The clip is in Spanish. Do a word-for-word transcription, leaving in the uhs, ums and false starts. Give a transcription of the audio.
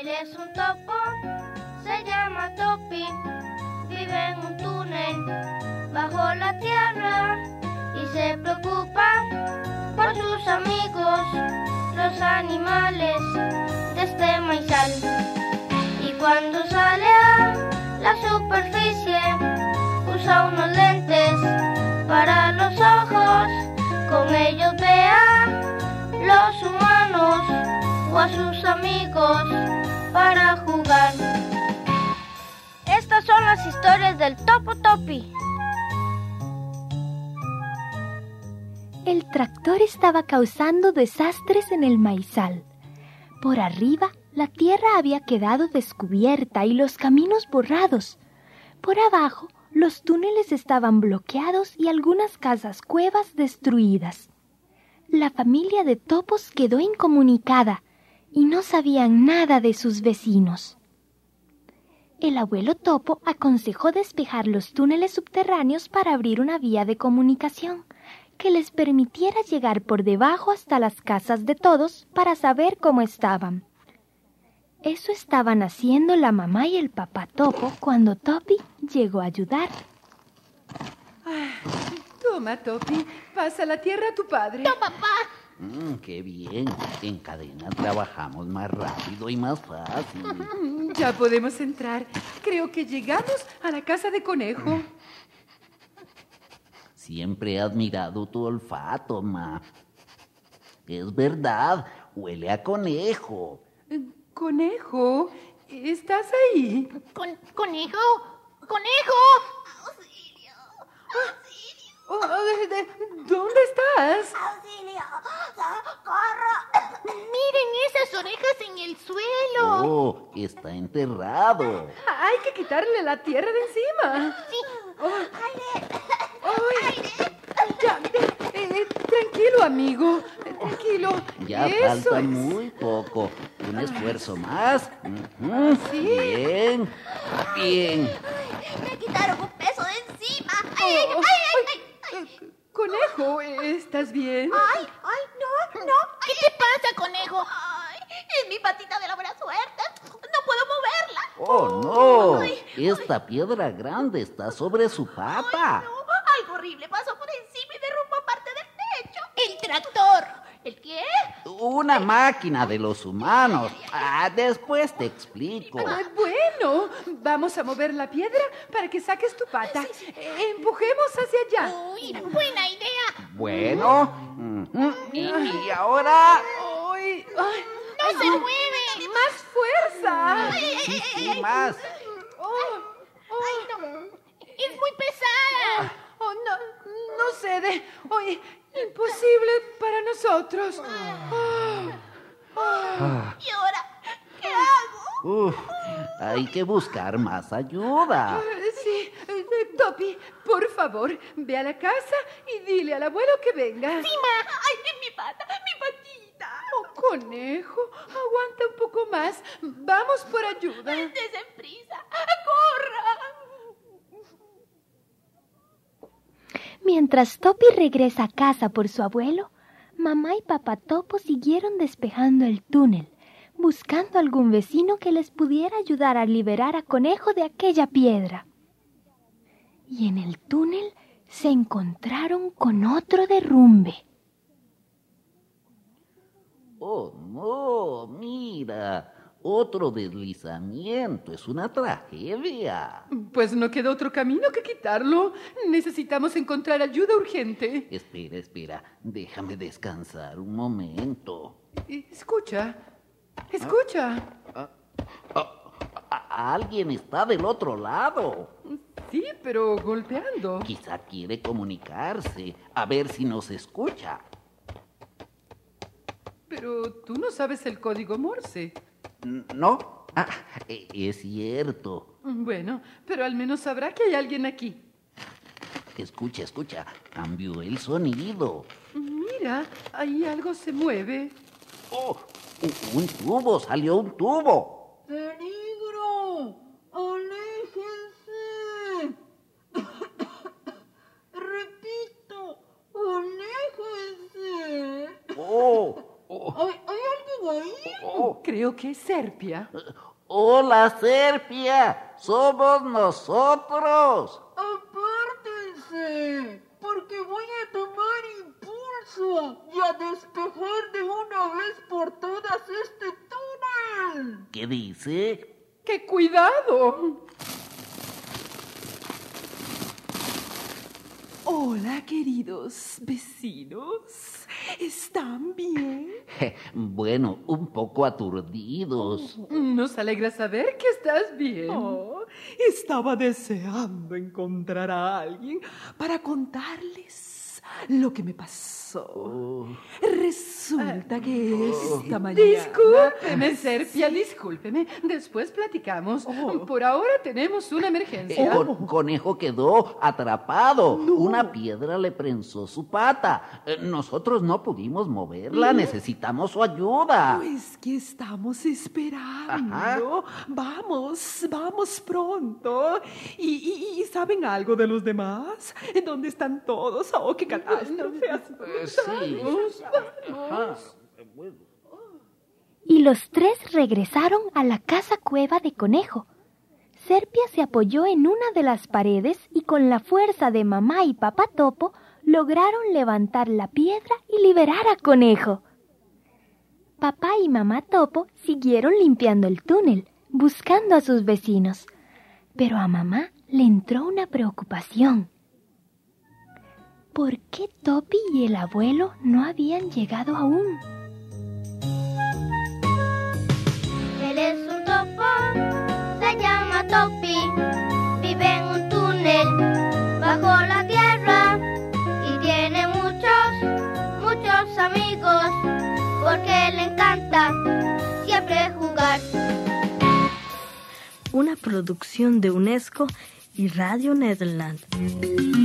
Él es un topo, se llama Topi, vive en un túnel bajo la tierra y se preocupa por sus amigos, los animales de este maizal. Y cuando sale a la superficie, usa unos lentes para los ojos, con ellos ve a los humanos o a sus amigos para jugar. Estas son las historias del Topo Topi. El tractor estaba causando desastres en el maizal. Por arriba, la tierra había quedado descubierta y los caminos borrados. Por abajo, los túneles estaban bloqueados y algunas casas cuevas destruidas. La familia de topos quedó incomunicada y no sabían nada de sus vecinos. El abuelo topo aconsejó despejar los túneles subterráneos para abrir una vía de comunicación que les permitiera llegar por debajo hasta las casas de todos para saber cómo estaban. Eso estaban haciendo la mamá y el papá topo cuando Topi llegó a ayudar. Ah, toma, Topi, pasa la tierra a tu padre. ¡No, papá! Mm, ¡Qué bien! En cadena trabajamos más rápido y más fácil. Ya podemos entrar. Creo que llegamos a la casa de Conejo. Siempre he admirado tu olfato, ma. Es verdad, huele a conejo. Conejo, ¿estás ahí? Con, ¡Conejo! ¡Conejo! ¡Auxilio! ¡Auxilio! Oh, de, de, ¿dónde estás? ¡Auxilio! ¡Socorro! ¡Miren esas orejas en el suelo! Oh, está enterrado. Hay que quitarle la tierra de encima. Sí. Oh. ¡Aire! Ay, ¡Aire! ya, eh, eh, tranquilo, amigo. Tranquilo. Ya Eso falta es. muy poco. Un esfuerzo más. Ujú. ¿Sí? Bien, bien. ¡Me quitaron un peso de encima! ¡Ay, Oh, ay, ay, ay, ay! Eh, Conejo, ¿estás bien? ¡Ay, ay, no, no! ¿Qué te pasa, conejo? ¡Ay, es mi patita de la buena suerte! ¡No puedo moverla! Oh, no. Ay, Esta piedra grande está sobre su pata. ¡Ay, no! Algo horrible pasó por encima y derrumbó parte del techo. ¡El tractor! ¿El qué? Una máquina de los humanos. Ah, después te explico. Ah, bueno, vamos a mover la piedra para que saques tu pata. Eh, Empujemos hacia allá. ¡Uy, buena idea! Bueno. Ujú. Y ahora... Ay, ay, ¡No se mueve! ¡más fuerza! ¡Ay, ay, Sí, ay, sí, ay! más. Oh, oh, ¡Ay, no! ¡Es muy pesada! oh, no, no cede. Oye, imposible para nosotros. Oh, oh. ¿Y ahora qué hago? Uf, hay que buscar más ayuda. Eh, Sí, eh, eh, Topi, por favor, ve a la casa y dile al abuelo que venga. ¡Sí, ma! ¡Ay, mi pata! ¡Mi patita! Oh, conejo, aguanta un poco más. Vamos por ayuda. ¡Desen prisa! ¡Corra! Mientras Topi regresa a casa por su abuelo, mamá y papá topo siguieron despejando el túnel, buscando algún vecino que les pudiera ayudar a liberar a Conejo de aquella piedra. Y en el túnel se encontraron con otro derrumbe. Oh, no, mira. Otro deslizamiento. Es una tragedia. Pues no queda otro camino que quitarlo. Necesitamos encontrar ayuda urgente. Espera, espera. Déjame descansar un momento. Eh, Escucha, escucha. Ah, ah, alguien está del otro lado. Sí, pero golpeando. Quizá quiere comunicarse. A ver si nos escucha. Pero tú no sabes el código Morse. ¿No? Ah, e- es cierto. Bueno, pero al menos sabrá que hay alguien aquí. Escucha, escucha. Cambió el sonido. Mira, ahí algo se mueve. ¡Oh! u- Un tubo, salió un tubo. ¡Peligro! ¡Aléjense! Repito, aléjense. ¡Oh! oh, ¿Hay, hay alguien ahí? oh. Creo creo que es Serpia. Hola, Serpia. Somos nosotros. Apártense, porque voy a tomar impulso y a despejar de una vez por todas este túnel. ¿Qué dice? ¡Qué cuidado! Hola, queridos vecinos. ¿Están bien? Bueno, un poco aturdidos. Nos alegra saber que estás bien. Oh, estaba deseando encontrar a alguien para contarles lo que me pasó. Oh. Resulta que esta mañana... Discúlpeme, Serpia, discúlpeme. Después platicamos. Oh. Por ahora tenemos una emergencia. El con- conejo quedó atrapado. Una piedra le prensó su pata. Eh, Nosotros no pudimos moverla. Necesitamos su ayuda. Pues que estamos esperando. Ajá. Vamos, vamos pronto. ¿Y, y, y saben algo de los demás? ¿En dónde están todos? Oh, qué catástrofe. Eh, sí. Ajá. Bueno. Y los tres regresaron a la casa cueva de Conejo. Serpia se apoyó en una de las paredes y con la fuerza de mamá y papá Topo lograron levantar la piedra y liberar a Conejo. Papá y mamá Topo siguieron limpiando el túnel, buscando a sus vecinos. Pero a mamá le entró una preocupación. ¿Por qué Topi y el abuelo no habían llegado aún? Él es un topo, se llama Topi, vive en un túnel bajo la tierra y tiene muchos, muchos amigos, porque le encanta siempre jugar. Una producción de UNESCO y Radio Nederland.